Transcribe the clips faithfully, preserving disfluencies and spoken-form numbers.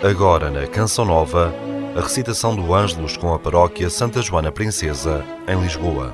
Agora na Canção Nova, a recitação do Ângelus com a paróquia Santa Joana Princesa, em Lisboa.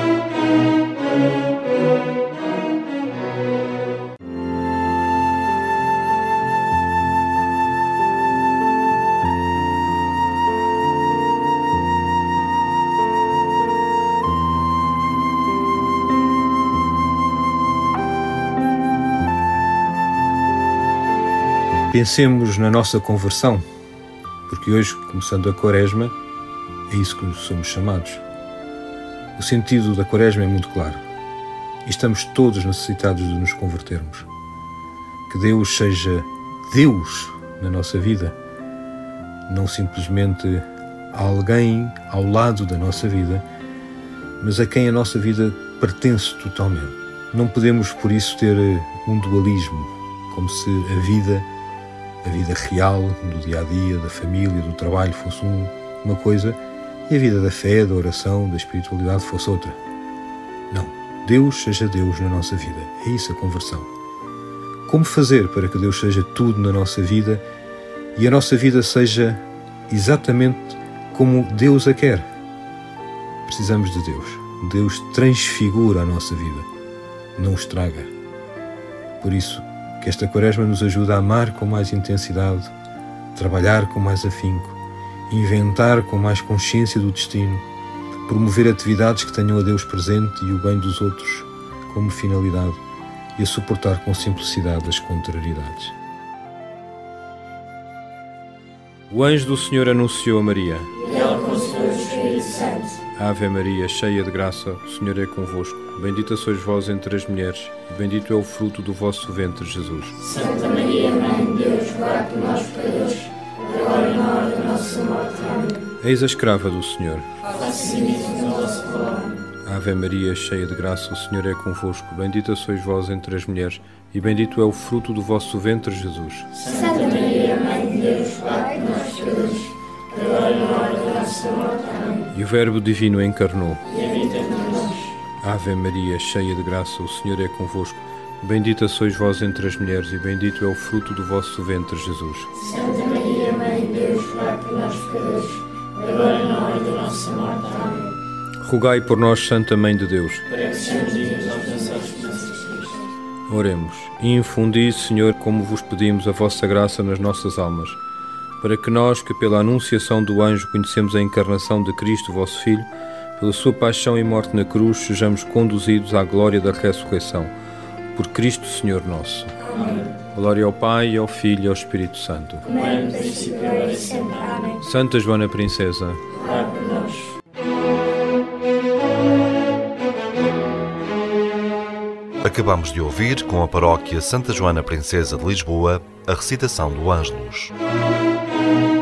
Pensemos na nossa conversão, porque hoje, começando a Quaresma, é isso que somos chamados. O sentido da Quaresma é muito claro e estamos todos necessitados de nos convertermos. Que Deus seja Deus na nossa vida, não simplesmente alguém ao lado da nossa vida, mas a quem a nossa vida pertence totalmente. Não podemos, por isso, ter um dualismo, como se a vida A vida real, do dia-a-dia, da família, do trabalho fosse um, uma coisa e a vida da fé, da oração, da espiritualidade fosse outra. Não. Deus seja Deus na nossa vida. É isso a conversão. Como fazer para que Deus seja tudo na nossa vida e a nossa vida seja exatamente como Deus a quer? Precisamos de Deus. Deus transfigura a nossa vida, não estraga. Por isso, que esta Quaresma nos ajude a amar com mais intensidade, trabalhar com mais afinco, inventar com mais consciência do destino, promover atividades que tenham a Deus presente e o bem dos outros como finalidade e a suportar com simplicidade as contrariedades. O anjo do Senhor anunciou a Maria. E ela concebeu o Espírito Santo. Ave Maria, cheia de graça, o Senhor é convosco. Bendita sois vós entre as mulheres, e bendito é o fruto do vosso ventre, Jesus. Santa Maria, Mãe de Deus, rogai por nós, pecadores, agora e na hora da nossa morte. Amém. Eis a escrava do Senhor. Faça-se a vossa palavra. Ave Maria, cheia de graça, o Senhor é convosco. Bendita sois vós entre as mulheres, e bendito é o fruto do vosso ventre, Jesus. Santa Maria, Mãe de Deus, rogai por nós, pecadores, agora e na hora da nossa morte. Amém. E o Verbo Divino encarnou. E habita entre nós. Ave Maria, cheia de graça, o Senhor é convosco. Bendita sois vós entre as mulheres, e bendito é o fruto do vosso ventre, Jesus. Santa Maria, Mãe de Deus, rogai por nós, pecadores, agora e na hora da nossa morte. Amém. Rogai por nós, Santa Mãe de Deus. Para que sejamos dignos de alcançar as promessas de Cristo. Oremos. E infundi, Senhor, como vos pedimos, a vossa graça nas nossas almas, para que nós, que pela anunciação do anjo conhecemos a encarnação de Cristo, vosso Filho, pela sua paixão e morte na cruz, sejamos conduzidos à glória da ressurreição. Por Cristo, Senhor nosso. Amém. Glória ao Pai, ao Filho e ao Espírito Santo. Como é no princípio, agora e sempre. Amém. Santa Joana Princesa, Rogai por nós. Acabamos de ouvir, com a paróquia Santa Joana Princesa de Lisboa, a recitação do Ângelus.